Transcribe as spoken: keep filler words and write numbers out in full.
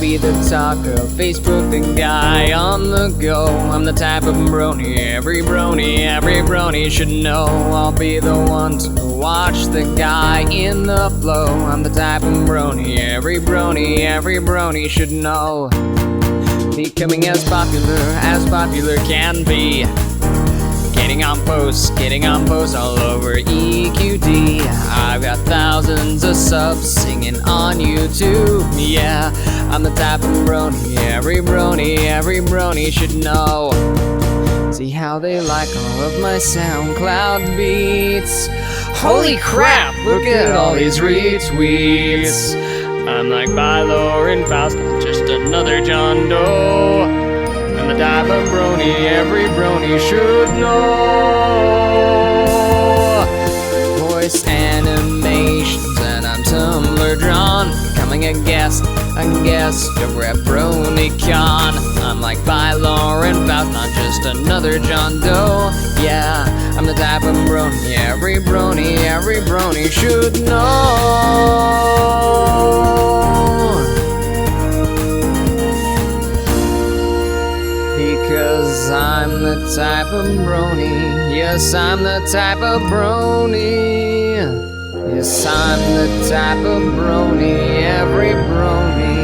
be the talk of Facebook, the guy on the go. I'm the type of brony every brony, every brony should know. I'll be the one to watch the guy in the flow. I'm the type of brony every brony, every brony should know. Becoming as popular as popular can be. Getting on posts, getting on posts all over E Q D. I've got thousands of subs singing on YouTube. Yeah, I'm the type of brony every brony, every brony should know. See how they like all of my SoundCloud beats. Holy crap, look at all these retweets. I'm like Bilo and Faust, just another John Doe. I'm the type of brony every brony should know. Voice animations and I'm Tumblr drawn. Becoming a guest, a guest over at BronyCon. I'm like Bilo and Faust, not just another John Doe. Yeah, I'm the type of brony every brony, every brony should know. Because I'm the type of brony. Yes, I'm the type of brony. Yes, I'm the type of brony, every brony